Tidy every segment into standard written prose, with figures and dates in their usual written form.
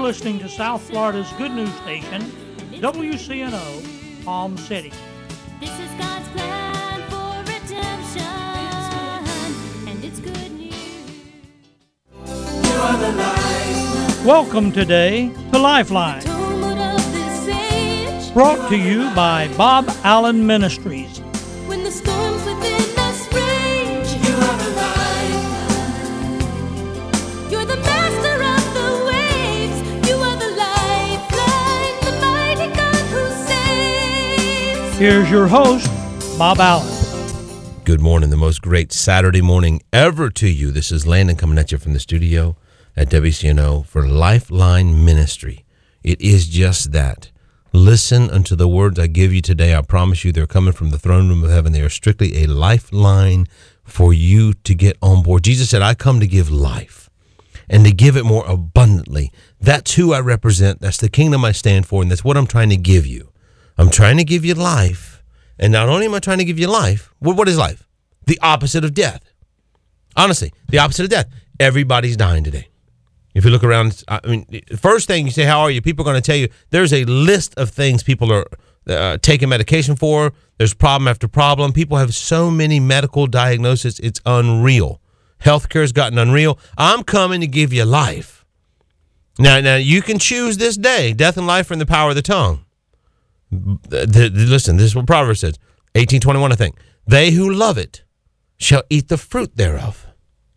listening to South Florida's good news station, WCNO, Palm City. This is God's plan for redemption, and it's good news. You are the light. Welcome today to Lifeline, brought to you by Bob Allen Ministries. When the storms within us rage, You are the light. you're the master of the waves. You are the lifeline, the mighty God who saves. Here's your host, Bob Allen. Good morning, the most great Saturday morning ever to you. This is Landon coming at you from the studio at WCNO for Lifeline Ministry. It is just that. Listen unto the words I give you today. I promise you they're coming from the throne room of heaven. They are strictly a lifeline for you to get on board. Jesus said, I come to give life and to give it more abundantly. That's who I represent. That's the kingdom I stand for, and that's what I'm trying to give you. I'm trying to give you life, and not only am I trying to give you life, what is life? The opposite of death. Honestly, the opposite of death. Everybody's dying today. If you look around, I mean, first thing you say, how are you? People are going to tell you there's a list of things people are taking medication for. There's problem after problem. People have so many medical diagnoses, it's unreal. Healthcare has gotten unreal. I'm coming to give you life. Now you can choose this day. Death and life are in the power of the tongue. Listen, this is what Proverbs says, 18:21, I think. They who love it shall eat the fruit thereof.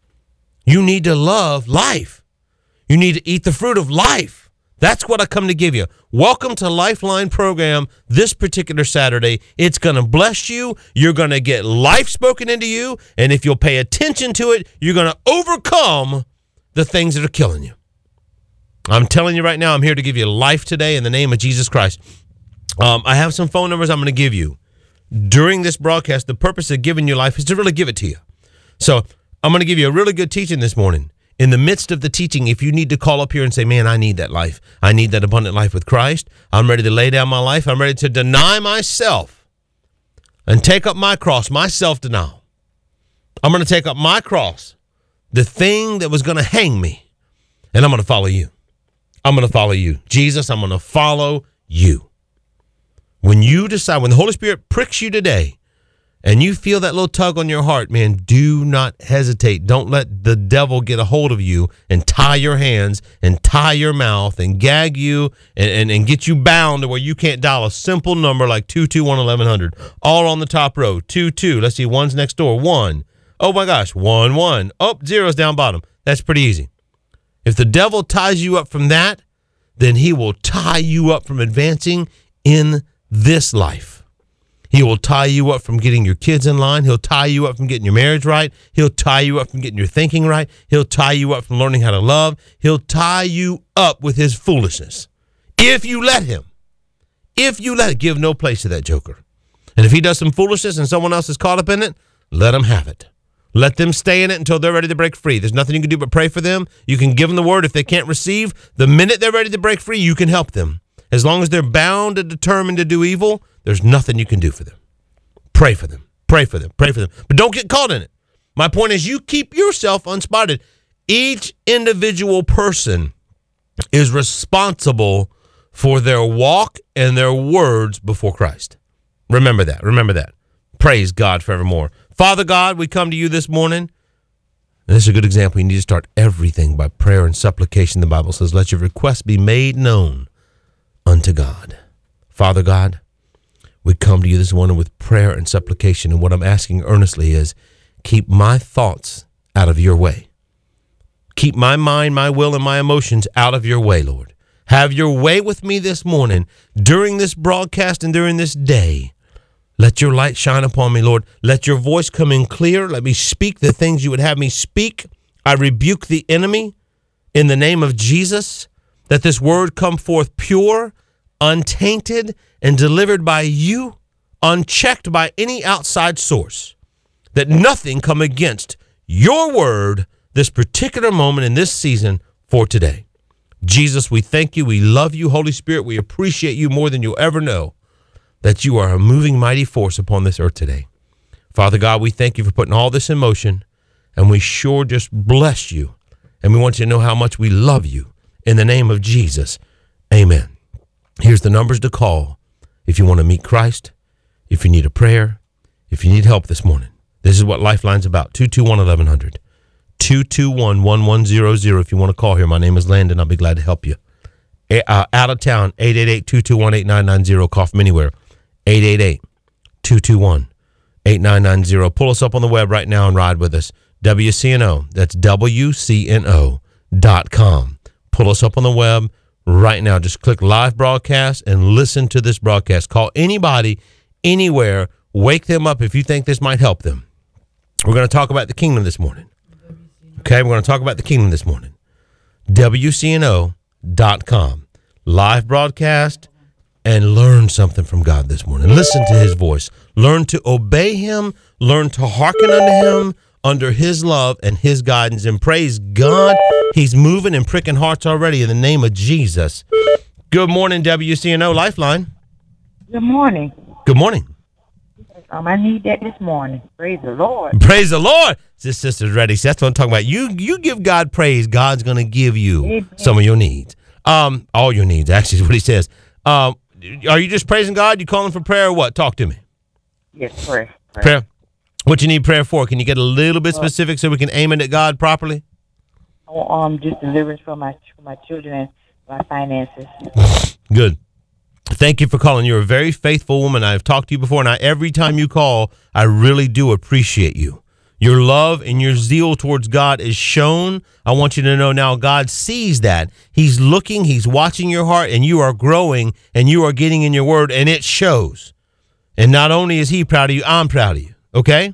You need to love life. You need to eat the fruit of life. That's what I come to give you. Welcome to Lifeline program this particular Saturday. It's going to bless you. You're going to get life spoken into you. And if you'll pay attention to it, you're going to overcome the things that are killing you. I'm telling you right now, I'm here to give you life today in the name of Jesus Christ. I have some phone numbers I'm going to give you. During this broadcast, the purpose of giving you life is to really give it to you. So I'm going to give you a really good teaching this morning. In the midst of the teaching, if you need to call up here and say, man, I need that life. I need that abundant life with Christ. I'm ready to lay down my life. I'm ready to deny myself and take up my cross, my self-denial. I'm going to take up my cross, the thing that was going to hang me, and I'm going to follow you. I'm going to follow you. Jesus, I'm going to follow you. When you decide, when the Holy Spirit pricks you today, and you feel that little tug on your heart, man, do not hesitate. Don't let the devil get a hold of you and tie your hands and tie your mouth and gag you and get you bound to where you can't dial a simple number like 221-1100. All on the top row. 22. Let's see, one's next door. 1. Oh my gosh, 1. Oh, zero's down bottom. That's pretty easy. If the devil ties you up from that, then he will tie you up from advancing in this life. He will tie you up from getting your kids in line. He'll tie you up from getting your marriage right. He'll tie you up from getting your thinking right. He'll tie you up from learning how to love. He'll tie you up with his foolishness. If you let him. If you let it, give no place to that joker. And if he does some foolishness and someone else is caught up in it, let him have it. Let them stay in it until they're ready to break free. There's nothing you can do but pray for them. You can give them the word. If they can't receive, the minute they're ready to break free, you can help them. As long as they're bound and determined to do evil, there's nothing you can do for them. Pray for them. Pray for them. Pray for them. But don't get caught in it. My point is you keep yourself unspotted. Each individual person is responsible for their walk and their words before Christ. Remember that. Remember that. Praise God forevermore. Father God, we come to you this morning. And this is a good example. You need to start everything by prayer and supplication. The Bible says, let your requests be made known unto God. Father God, we come to you this morning with prayer and supplication, and what I'm asking earnestly is keep my thoughts out of your way. Keep my mind, my will, and my emotions out of your way, Lord. Have your way with me this morning during this broadcast and during this day. Let your light shine upon me, Lord. Let your voice come in clear. Let me speak the things you would have me speak. I rebuke the enemy in the name of Jesus. That this word come forth pure, untainted, and delivered by you, unchecked by any outside source. That nothing come against your word this particular moment in this season for today. Jesus, we thank you. We love you. Holy Spirit, we appreciate you more than you'll ever know. That you are a moving mighty force upon this earth today. Father God, we thank you for putting all this in motion, and we sure just bless you. And we want you to know how much we love you. in the name of Jesus. Amen. Here's the numbers to call if you want to meet Christ, if you need a prayer, if you need help this morning. This is what Lifeline's about. 221-1100. 221-1100 if you want to call here. My name is Landon. I'll be glad to help you. Out of town, 888-221-8990. Call from anywhere. 888-221-8990. Pull us up on the web right now and ride with us. WCNO. That's WCNO.com. Pull us up on the web right now. Just click live broadcast and listen to this broadcast. Call anybody, anywhere. Wake them up if you think this might help them. We're going to talk about the kingdom this morning. Okay, we're going to talk about the kingdom this morning. WCNO.com. Live broadcast, and learn something from God this morning. Listen to his voice. Learn to obey him. Learn to hearken unto him under his love and his guidance. And praise God, he's moving and pricking hearts already in the name of Jesus. Good morning, WCNO Lifeline. Good morning. Good morning. I need that this morning. Praise the Lord. Praise the Lord. This sister's ready. That's what I'm talking about. You give God praise. God's going to give you Amen. some of your needs. All your needs, actually, is what he says. Are you just praising God? You calling for prayer or what? Talk to me. Yes, prayer. Prayer. What you need prayer for? Can you get a little bit specific so we can aim it at God properly? Just deliverance for my children and my finances. Good. Thank you for calling. You're a very faithful woman. I've talked to you before, and every time you call, I really do appreciate you. Your love and your zeal towards God is shown. I want you to know now God sees that. He's looking, he's watching your heart, and you are growing, and you are getting in your word, and it shows. And not only is he proud of you, I'm proud of you. Okay?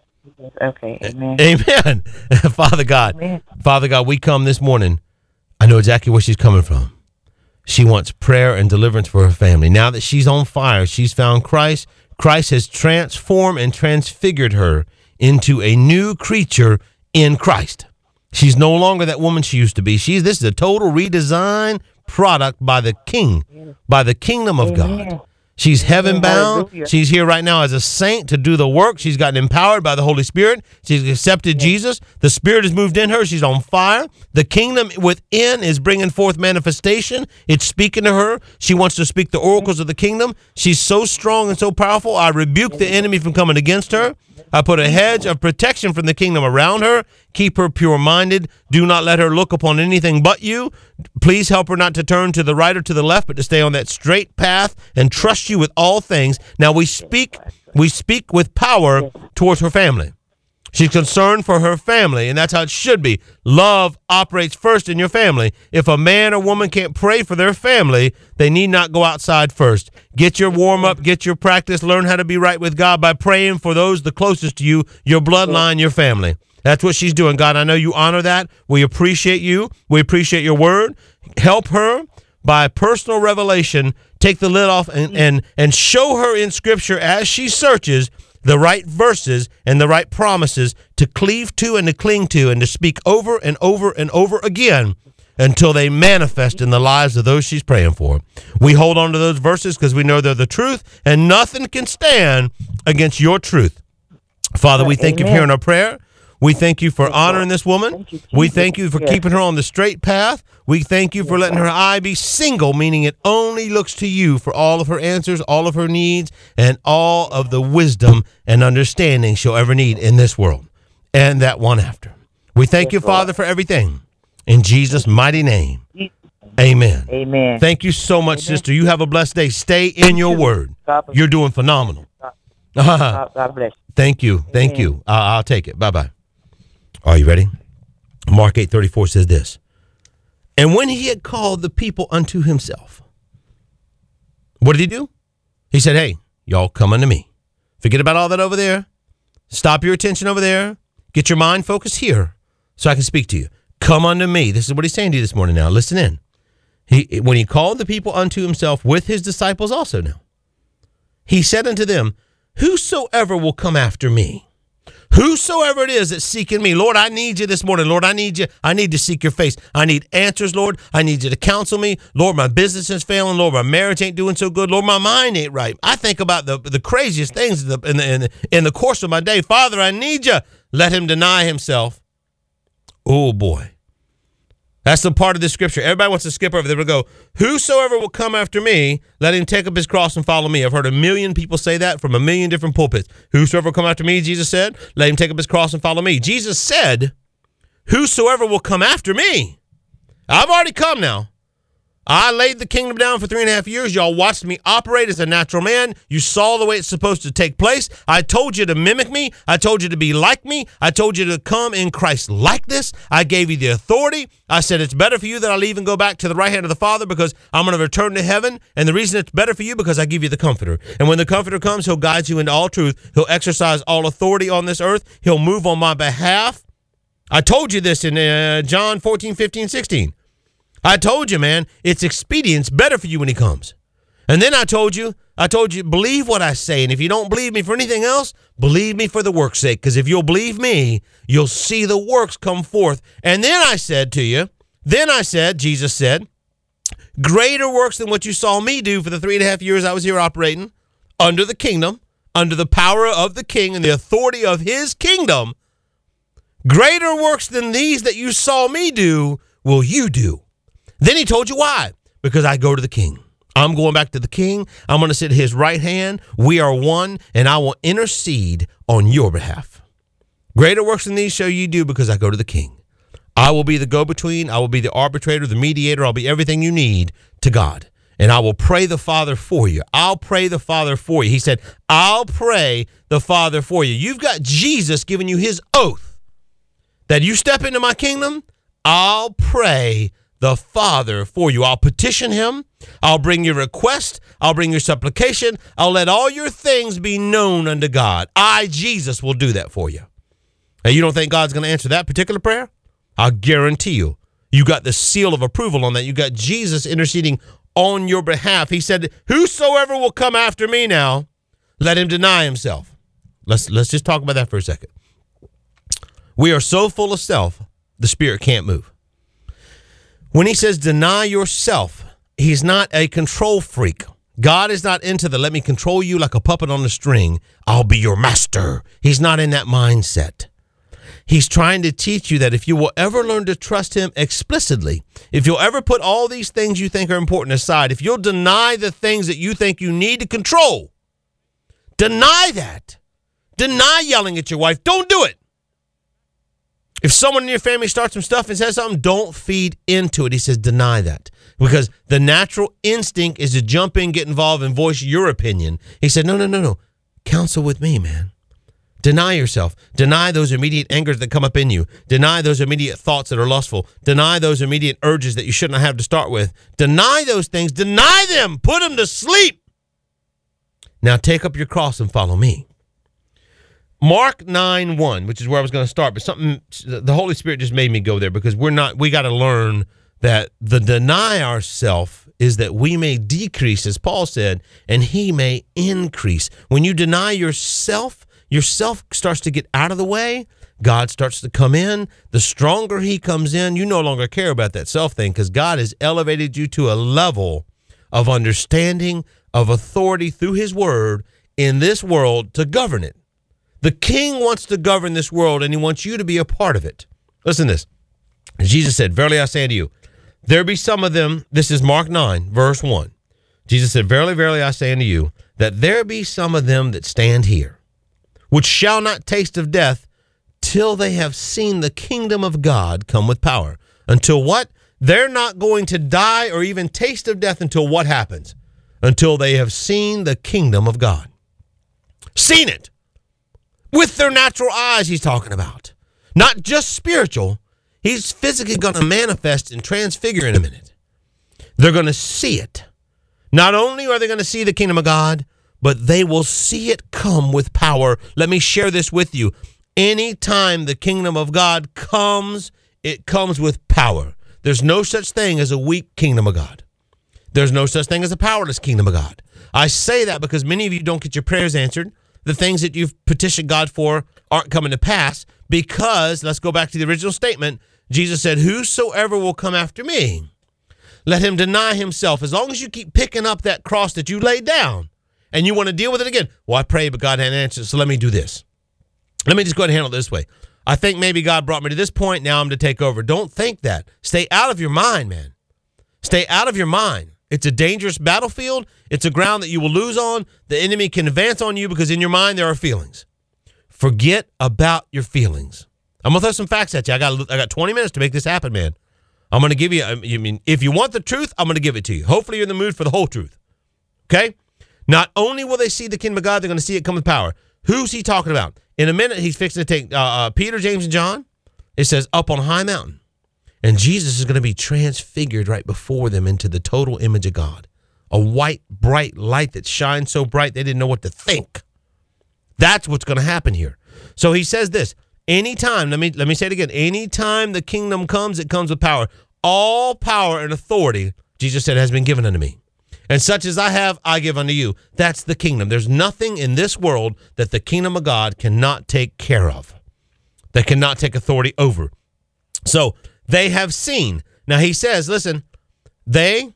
Okay, amen. Amen. Father God, Amen. Father God, we come this morning. I know exactly where she's coming from. She wants prayer and deliverance for her family. Now that she's on fire, she's found Christ. Christ has transformed and transfigured her into a new creature in Christ. She's no longer that woman she used to be. This is a total redesign product by the King, by the kingdom of Amen. God. She's heaven bound. Hallelujah. She's here right now as a saint to do the work. She's gotten empowered by the Holy Spirit. She's accepted Jesus. The Spirit has moved in her. She's on fire. The kingdom within is bringing forth manifestation. It's speaking to her. She wants to speak the oracles of the kingdom. She's so strong and so powerful. I rebuke the enemy from coming against her. I put a hedge of protection from the kingdom around her. Keep her pure-minded. Do not let her look upon anything but you. Please help her not to turn to the right or to the left, but to stay on that straight path and trust you with all things. Now we speak with power towards her family. She's concerned for her family, and that's how it should be. Love operates first in your family. If a man or woman can't pray for their family, they need not go outside first. Get your warm-up, get your practice, learn how to be right with God by praying for those the closest to you, your bloodline, your family. That's what she's doing. God, I know you honor that. We appreciate you. We appreciate your word. Help her by personal revelation. Take the lid off and show her in Scripture as she searches the right verses and the right promises to cleave to and to cling to and to speak over and over and over again until they manifest in the lives of those she's praying for. We hold on to those verses because we know they're the truth, and nothing can stand against your truth. Father, we thank you for hearing our prayer. We thank you for honoring this woman. We thank you for keeping her on the straight path. We thank you for letting her eye be single, meaning it only looks to you for all of her answers, all of her needs, and all of the wisdom and understanding she'll ever need in this world and that one after. We thank you, Father, for everything. In Jesus' mighty name, amen. Amen. Thank you so much, sister. You have a blessed day. Stay in your word. You're doing phenomenal. God bless you. Thank you. Thank you. I'll take it. Bye-bye. Are you ready? Mark 8:34 says this. And when he had called the people unto himself, what did he do? He said, hey, y'all come unto me. Forget about all that over there. Stop your attention over there. Get your mind focused here so I can speak to you. Come unto me. This is what he's saying to you this morning now. Listen in. When he called the people unto himself with his disciples also now, he said unto them, whosoever will come after me, whosoever it is that's seeking me, Lord, I need you this morning. Lord, I need you. I need to seek your face. I need answers, Lord. I need you to counsel me. Lord, my business is failing. Lord, my marriage ain't doing so good. Lord, my mind ain't right. I think about the craziest things in the course of my day. Father, I need you. Let him deny himself. Oh, boy. That's the part of the scripture. Everybody wants to skip over there. We'll go, whosoever will come after me, let him take up his cross and follow me. I've heard 1 million people say that from 1 million different pulpits. Whosoever will come after me, Jesus said, let him take up his cross and follow me. Jesus said, whosoever will come after me. I've already come now. I laid the kingdom down for 3.5 years. Y'all watched me operate as a natural man. You saw the way it's supposed to take place. I told you to mimic me. I told you to be like me. I told you to come in Christ likeness. I gave you the authority. I said it's better for you that I leave and go back to the right hand of the Father because I'm going to return to heaven. And the reason it's better for you because I give you the Comforter. And when the Comforter comes, he'll guide you into all truth. He'll exercise all authority on this earth. He'll move on my behalf. I told you this in John 14, 15, 16. I told you, man, it's expedient. It's better for you when he comes. And then I told you, believe what I say. And if you don't believe me for anything else, believe me for the work's sake. Because if you'll believe me, you'll see the works come forth. And then I said to you, Jesus said, greater works than what you saw me do for the 3.5 years I was here operating under the kingdom, under the power of the king and the authority of his kingdom. Greater works than these that you saw me do will you do. Then he told you why. Because I go to the king. I'm going back to the king. I'm going to sit at his right hand. We are one, and I will intercede on your behalf. Greater works than these shall you do because I go to the king. I will be the go-between. I will be the arbitrator, the mediator. I'll be everything you need to God. And I will pray the Father for you. I'll pray the Father for you. He said, I'll pray the Father for you. You've got Jesus giving you his oath that you step into my kingdom, I'll pray the Father for you. I'll petition him. I'll bring your request. I'll bring your supplication. I'll let all your things be known unto God. I, Jesus, will do that for you. Now, you don't think God's going to answer that particular prayer? I'll guarantee you. You got the seal of approval on that. You got Jesus interceding on your behalf. He said, whosoever will come after me now, let him deny himself. Let's just talk about that for a second. We are so full of self, the Spirit can't move. When he says deny yourself, he's not a control freak. God is not into the let me control you like a puppet on a string. I'll be your master. He's not in that mindset. He's trying to teach you that if you will ever learn to trust him explicitly, if you'll ever put all these things you think are important aside, if you'll deny the things that you think you need to control, deny that. Deny yelling at your wife. Don't do it. If someone in your family starts some stuff and says something, don't feed into it. He says deny that. Because the natural instinct is to jump in, get involved, and voice your opinion. He said, no. Counsel with me, man. Deny yourself. Deny those immediate angers that come up in you. Deny those immediate thoughts that are lustful. Deny those immediate urges that you shouldn't have to start with. Deny those things. Deny them. Put them to sleep. Now take up your cross and follow me. Mark 9:1, which is where I was going to start, but something, the Holy Spirit just made me go there because we got to learn that the deny ourself is that we may decrease, as Paul said, and he may increase. When you deny yourself starts to get out of the way. God starts to come in. The stronger he comes in, you no longer care about that self thing because God has elevated you to a level of understanding, of authority through his word in this world to govern it. The king wants to govern this world, and he wants you to be a part of it. Listen to this. Jesus said, verily I say unto you, there be some of them, this is Mark 9, verse 1. Jesus said, verily, verily I say unto you, that there be some of them that stand here, which shall not taste of death till they have seen the kingdom of God come with power. Until what? They're not going to die or even taste of death until what happens? Until they have seen the kingdom of God. Seen it. With their natural eyes, he's talking about. Not just spiritual. He's physically going to manifest and transfigure in a minute. They're going to see it. Not only are they going to see the kingdom of God, but they will see it come with power. Let me share this with you. Anytime the kingdom of God comes, it comes with power. There's no such thing as a weak kingdom of God. There's no such thing as a powerless kingdom of God. I say that because many of you don't get your prayers answered. The things that you've petitioned God for aren't coming to pass because, let's go back to the original statement, Jesus said, whosoever will come after me, let him deny himself. As long as you keep picking up that cross that you laid down and you want to deal with it again. Well, I prayed, but God hadn't answered, so let me do this. Let me just go ahead and handle it this way. I think maybe God brought me to this point. Now I'm to take over. Don't think that. Stay out of your mind, man. Stay out of your mind. It's a dangerous battlefield. It's a ground that you will lose on. The enemy can advance on you because in your mind there are feelings. Forget about your feelings. I'm going to throw some facts at you. I got 20 minutes to make this happen, man. I'm going to give you, if you want the truth, I'm going to give it to you. Hopefully you're in the mood for the whole truth. Okay? Not only will they see the kingdom of God, they're going to see it come with power. Who's he talking about? In a minute, he's fixing to take Peter, James, and John. It says up on a high mountain. And Jesus is going to be transfigured right before them into the total image of God. A white, bright light that shines so bright they didn't know what to think. That's what's going to happen here. So he says this. Anytime, let me say it again. Anytime the kingdom comes, it comes with power. All power and authority, Jesus said, has been given unto me. And such as I have, I give unto you. That's the kingdom. There's nothing in this world that the kingdom of God cannot take care of, that cannot take authority over. So they have seen. Now he says, listen, they're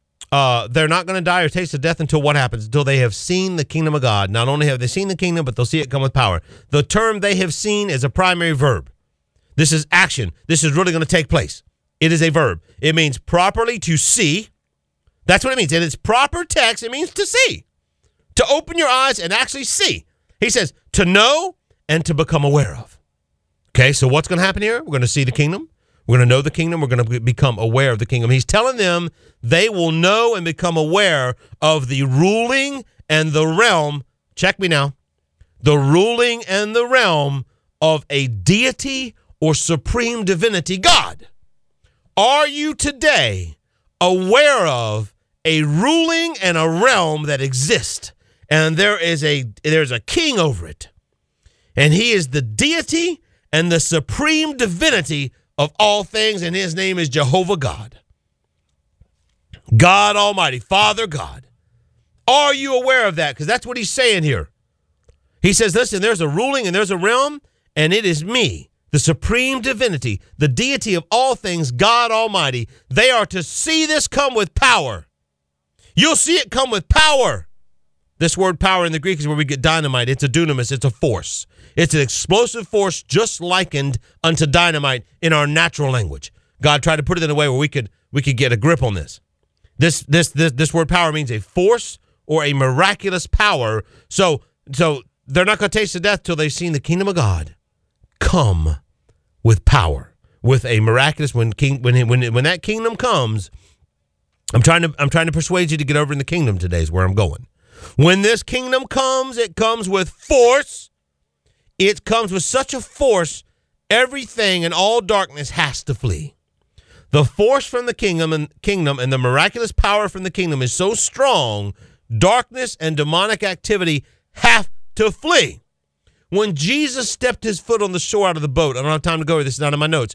not going to die or taste of death until what happens? Until they have seen the kingdom of God. Not only have they seen the kingdom, but they'll see it come with power. The term they have seen is a primary verb. This is action. This is really going to take place. It is a verb. It means properly to see. That's what it means. In its proper text, it means to see. To open your eyes and actually see. He says to know and to become aware of. Okay, so what's going to happen here? We're going to see the kingdom. We're going to know the kingdom. We're going to become aware of the kingdom. He's telling them they will know and become aware of the ruling and the realm. Check me now. The ruling and the realm of a deity or supreme divinity, God. Are you today aware of a ruling and a realm that exists? And there's a king over it. And he is the deity and the supreme divinity of all things, and his name is Jehovah God. God Almighty, Father God. Are you aware of that? Because that's what he's saying here. He says, listen, there's a ruling and there's a realm, and it is me, the supreme divinity, the deity of all things, God Almighty. They are to see this come with power. You'll see it come with power. This word power in the Greek is where we get dynamite. It's a dunamis. It's a force. It's an explosive force just likened unto dynamite in our natural language. God tried to put it in a way where we could get a grip on this. This word power means a force or a miraculous power. So they're not going to taste of death till they've seen the kingdom of God come with power, with a miraculous. When that kingdom comes, I'm trying to persuade you to get over in the kingdom today is where I'm going. When this kingdom comes, it comes with force. It comes with such a force, everything and all darkness has to flee. The force from the kingdom and the miraculous power from the kingdom is so strong, darkness and demonic activity have to flee. When Jesus stepped his foot on the shore out of the boat, I don't have time to go over this, it's not in my notes.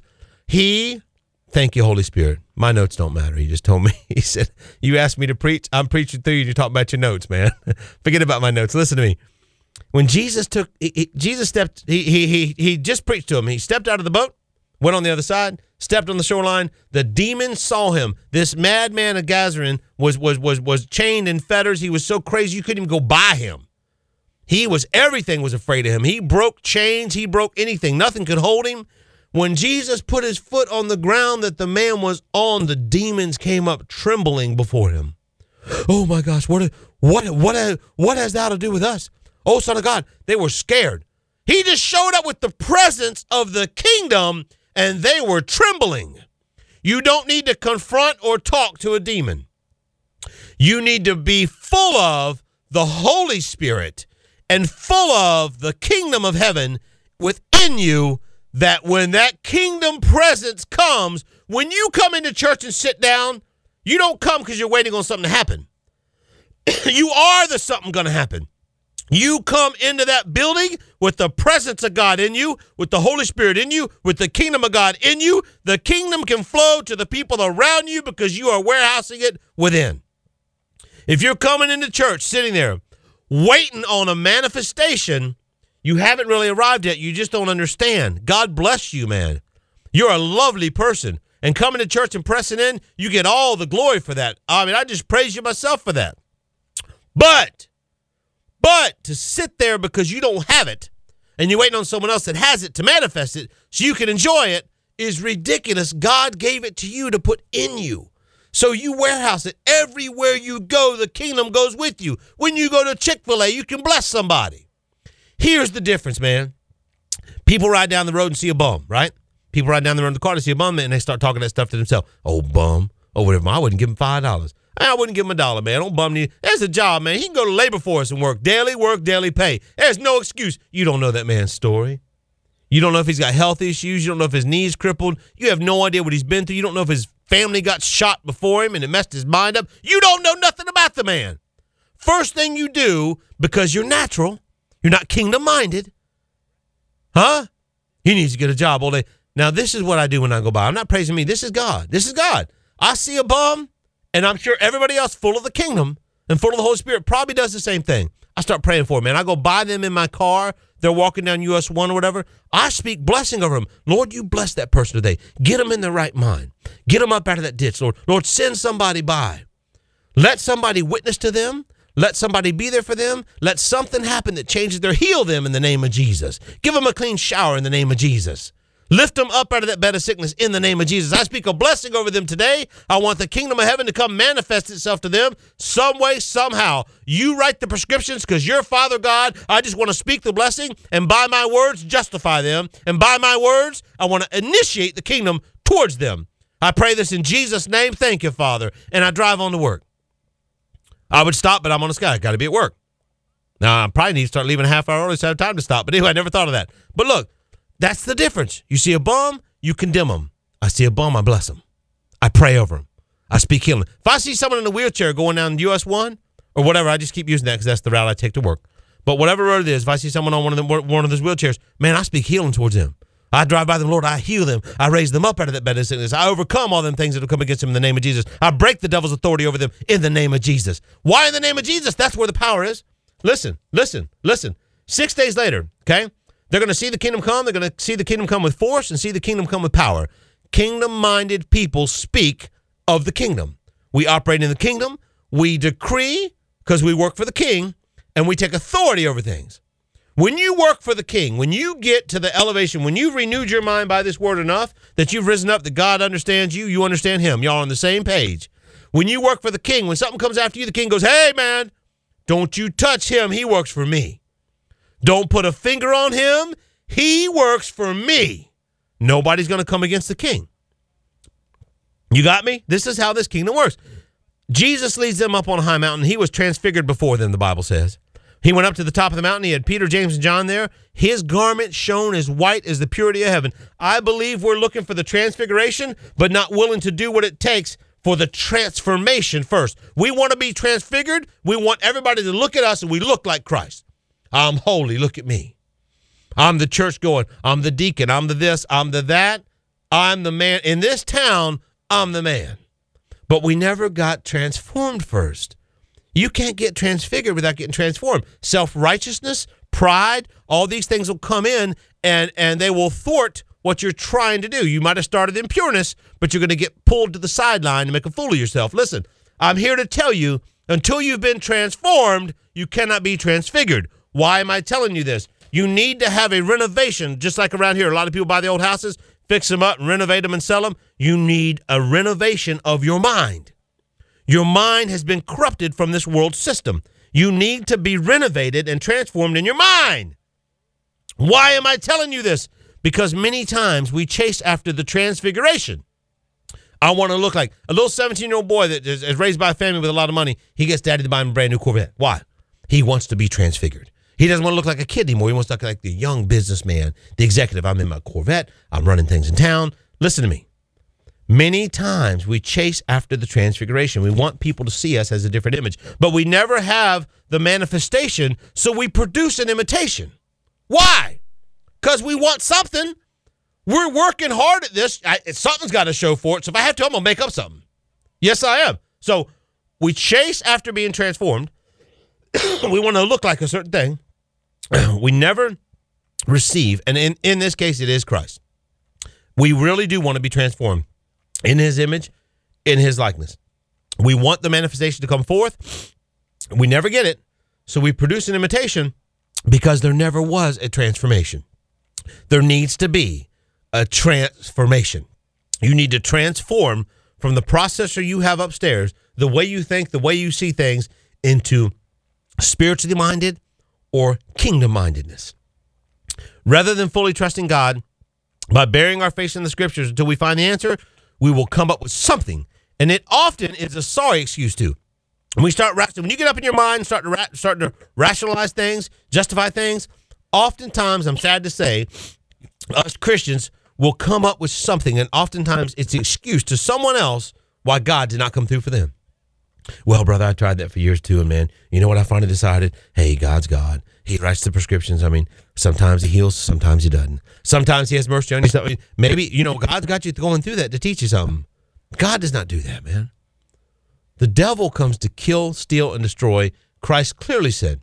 Thank you, Holy Spirit. My notes don't matter. He just told me. He said, you asked me to preach. I'm preaching through you to talk about your notes, man. Forget about my notes. Listen to me. When Jesus stepped, he just preached to him. He stepped out of the boat, went on the other side, stepped on the shoreline. The demons saw him. This madman of Gazarin was chained in fetters. He was so crazy you couldn't even go by him. Everything was afraid of him. He broke chains. He broke anything. Nothing could hold him. When Jesus put his foot on the ground that the man was on, the demons came up trembling before him. Oh my gosh, what has that to do with us? Oh, Son of God, they were scared. He just showed up with the presence of the kingdom and they were trembling. You don't need to confront or talk to a demon. You need to be full of the Holy Spirit and full of the kingdom of heaven within you, that when that kingdom presence comes, when you come into church and sit down, you don't come because you're waiting on something to happen. You are the something going to happen. You come into that building with the presence of God in you, with the Holy Spirit in you, with the kingdom of God in you. The kingdom can flow to the people around you because you are warehousing it within. If you're coming into church, sitting there, waiting on a manifestation, you haven't really arrived yet. You just don't understand. God bless you, man. You're a lovely person. And coming to church and pressing in, you get all the glory for that. I mean, I just praise you myself for that. But to sit there because you don't have it and you're waiting on someone else that has it to manifest it so you can enjoy it is ridiculous. God gave it to you to put in you. So you warehouse it. Everywhere you go, the kingdom goes with you. When you go to Chick-fil-A, you can bless somebody. Here's the difference, man. People ride down the road and see a bum, right? People ride down the road in the car to see a bum, and they start talking that stuff to themselves. Oh, bum. Oh, whatever. I wouldn't give him $5. I wouldn't give him $1, man. Don't bum me. There's a job, man. He can go to labor force and work, daily pay. There's no excuse. You don't know that man's story. You don't know if he's got health issues. You don't know if his knee's crippled. You have no idea what he's been through. You don't know if his family got shot before him and it messed his mind up. You don't know nothing about the man. First thing you do, because you're natural, you're not kingdom-minded, huh? He needs to get a job all day. Now, this is what I do when I go by. I'm not praising me. This is God. This is God. I see a bum, and I'm sure everybody else full of the kingdom and full of the Holy Spirit probably does the same thing. I start praying for them, man. I go by them in my car. They're walking down US 1 or whatever. I speak blessing over them. Lord, you bless that person today. Get them in the right mind. Get them up out of that ditch, Lord. Lord, send somebody by. Let somebody witness to them. Let somebody be there for them. Let something happen that changes their, heal them in the name of Jesus. Give them a clean shower in the name of Jesus. Lift them up out of that bed of sickness in the name of Jesus. I speak a blessing over them today. I want the kingdom of heaven to come manifest itself to them some way, somehow. You write the prescriptions because you're Father God. I just want to speak the blessing, and by my words, justify them. And by my words, I want to initiate the kingdom towards them. I pray this in Jesus' name. Thank you, Father. And I drive on to work. I would stop, but I'm on the sky. Got to be at work. Now, I probably need to start leaving a half hour early so I have time to stop. But anyway, I never thought of that. But look, that's the difference. You see a bum, you condemn him. I see a bum, I bless him. I pray over him. I speak healing. If I see someone in a wheelchair going down US 1 or whatever, I just keep using that because that's the route I take to work. But whatever road it is, if I see someone on one of those wheelchairs, man, I speak healing towards them. I drive by them, Lord, I heal them. I raise them up out of that bed of sickness. I overcome all them things that will come against them in the name of Jesus. I break the devil's authority over them in the name of Jesus. Why in the name of Jesus? That's where the power is. Listen. 6 days later, okay? They're going to see the kingdom come. They're going to see the kingdom come with force and see the kingdom come with power. Kingdom-minded people speak of the kingdom. We operate in the kingdom. We decree because we work for the king, and we take authority over things. When you work for the king, when you get to the elevation, when you've renewed your mind by this word enough that you've risen up, that God understands you, you understand him. Y'all are on the same page. When you work for the king, when something comes after you, the king goes, hey, man, don't you touch him. He works for me. Don't put a finger on him. He works for me. Nobody's going to come against the king. You got me? This is how this kingdom works. Jesus leads them up on a high mountain. He was transfigured before them, the Bible says. He went up to the top of the mountain. He had Peter, James, and John there. His garment shone as white as the purity of heaven. I believe we're looking for the transfiguration, but not willing to do what it takes for the transformation first. We want to be transfigured. We want everybody to look at us and we look like Christ. I'm holy. Look at me. I'm the church going. I'm the deacon. I'm the this. I'm the that. I'm the man. In this town, I'm the man. But we never got transformed first. You can't get transfigured without getting transformed. Self-righteousness, pride, all these things will come in and they will thwart what you're trying to do. You might have started in pureness, but you're going to get pulled to the sideline and make a fool of yourself. Listen, I'm here to tell you, until you've been transformed, you cannot be transfigured. Why am I telling you this? You need to have a renovation, just like around here. A lot of people buy the old houses, fix them up, and renovate them and sell them. You need a renovation of your mind. Your mind has been corrupted from this world system. You need to be renovated and transformed in your mind. Why am I telling you this? Because many times we chase after the transfiguration. I want to look like a little 17-year-old boy that is raised by a family with a lot of money. He gets daddy to buy him a brand new Corvette. Why? He wants to be transfigured. He doesn't want to look like a kid anymore. He wants to look like the young businessman, the executive. I'm in my Corvette. I'm running things in town. Listen to me. Many times we chase after the transfiguration. We want people to see us as a different image, but we never have the manifestation, so we produce an imitation. Why? Because we want something. We're working hard at this. Something's got to show for it, so if I have to, I'm going to make up something. Yes, I am. So we chase after being transformed. We want to look like a certain thing. We never receive, and in this case, it is Christ. We really do want to be transformed in his image, in his likeness. We want the manifestation to come forth. We never get it, so we produce an imitation, because there never was a transformation. There needs to be a transformation. You need to transform from the processor you have upstairs, the way you think, the way you see things, into spiritually minded or kingdom mindedness. Rather than fully trusting God by burying our face in the scriptures until we find the answer, we will come up with something. And it often is a sorry excuse too. When we start, when you get up in your mind, start to rationalize things, justify things, oftentimes, I'm sad to say, us Christians will come up with something, and oftentimes it's an excuse to someone else why God did not come through for them. Well, brother, I tried that for years too, and man, you know what I finally decided? Hey, God's God. He writes the prescriptions. I mean, sometimes he heals, sometimes he doesn't. Sometimes he has mercy on you. I mean, maybe, God's got you going through that to teach you something. God does not do that, man. The devil comes to kill, steal, and destroy. Christ clearly says,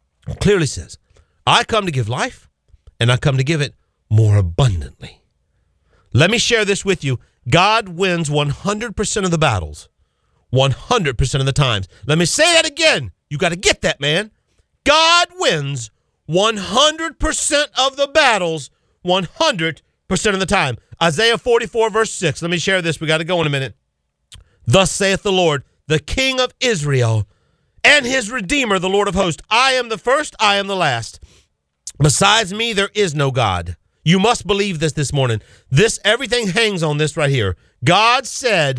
I come to give life, and I come to give it more abundantly. Let me share this with you. God wins 100% of the battles, 100% of the times. Let me say that again. You got to get that, man. God wins 100% of the battles, 100% of the time. Isaiah 44, verse 6. Let me share this. We got to go in a minute. Thus saith the Lord, the King of Israel, and his Redeemer, the Lord of hosts. I am the first, I am the last. Besides me, there is no God. You must believe this morning. Everything hangs on this right here. God said,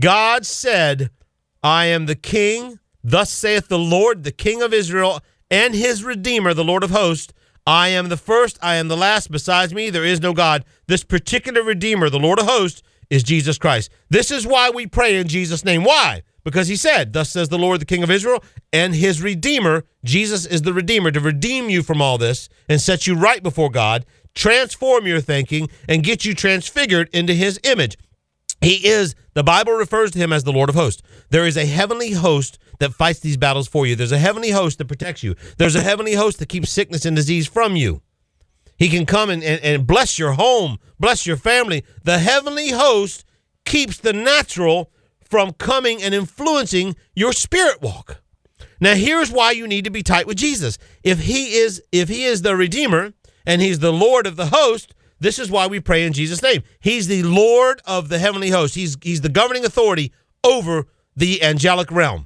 I am the King. Thus saith the Lord, the King of Israel, and his Redeemer, the Lord of hosts. I am the first, I am the last. Besides me, there is no God. This particular Redeemer, the Lord of hosts, is Jesus Christ. This is why we pray in Jesus' name. Why? Because he said, thus says the Lord, the King of Israel, and his Redeemer. Jesus is the Redeemer to redeem you from all this and set you right before God, transform your thinking, and get you transfigured into his image. He is, the Bible refers to him as the Lord of hosts. There is a heavenly host that fights these battles for you. There's a heavenly host that protects you. There's a heavenly host that keeps sickness and disease from you. He can come and bless your home, bless your family. The heavenly host keeps the natural from coming and influencing your spirit walk. Now, here's why you need to be tight with Jesus. If he is the Redeemer and he's the Lord of the host, this is why we pray in Jesus' name. He's the Lord of the heavenly host. He's the governing authority over the angelic realm.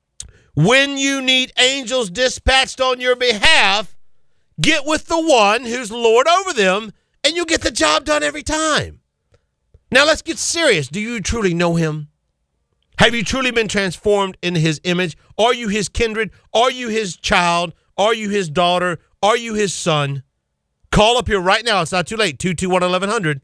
When you need angels dispatched on your behalf, get with the one who's Lord over them, and you'll get the job done every time. Now, let's get serious. Do you truly know him? Have you truly been transformed into his image? Are you his kindred? Are you his child? Are you his daughter? Are you his son? Call up here right now. It's not too late. 221-1100.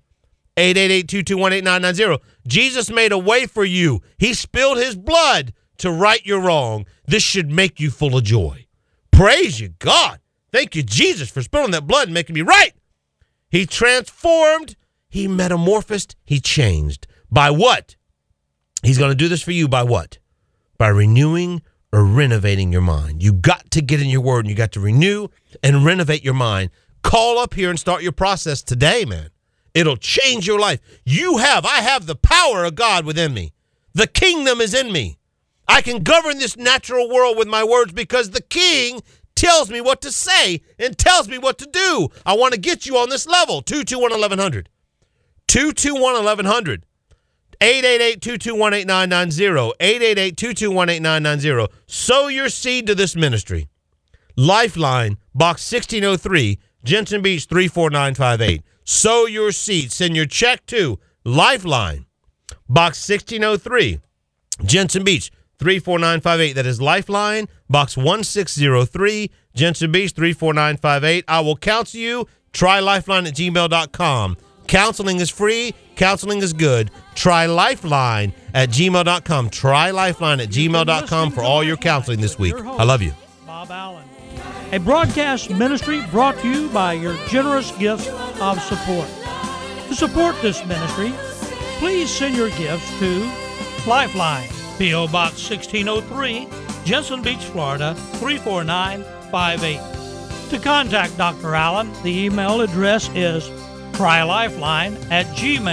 888-221-8990. Jesus made a way for you. He spilled his blood to right your wrong. This should make you full of joy. Praise you, God. Thank you, Jesus, for spilling that blood and making me right. He transformed. He metamorphosed. He changed. By what? He's going to do this for you by what? By renewing or renovating your mind. You got to get in your word, and you got to renew and renovate your mind. Call up here and start your process today, man. It'll change your life. I have the power of God within me. The kingdom is in me. I can govern this natural world with my words because the king tells me what to say and tells me what to do. I want to get you on this level. 221-1100. 221-1100. 888-221-8990. 888-221-8990. Sow your seed to this ministry. Lifeline, Box 1603, Jensen Beach 34958. Sow your seed. Send your check to Lifeline, Box 1603, Jensen Beach 34958. That is Lifeline, Box 1603, Jensen Beach 34958. I will counsel you. Try lifeline@gmail.com. Counseling is free. Counseling is good. Try lifeline@gmail.com. Try lifeline@gmail.com for all your counseling this week. I love you. Bob Allen. A broadcast ministry brought to you by your generous gifts of support. To support this ministry, please send your gifts to Lifeline, P.O. Box 1603, Jensen Beach, Florida 34958. To contact Dr. Allen, the email address is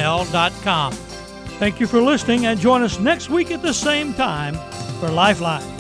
trylifeline@gmail.com. Thank you for listening, and join us next week at the same time for Lifeline.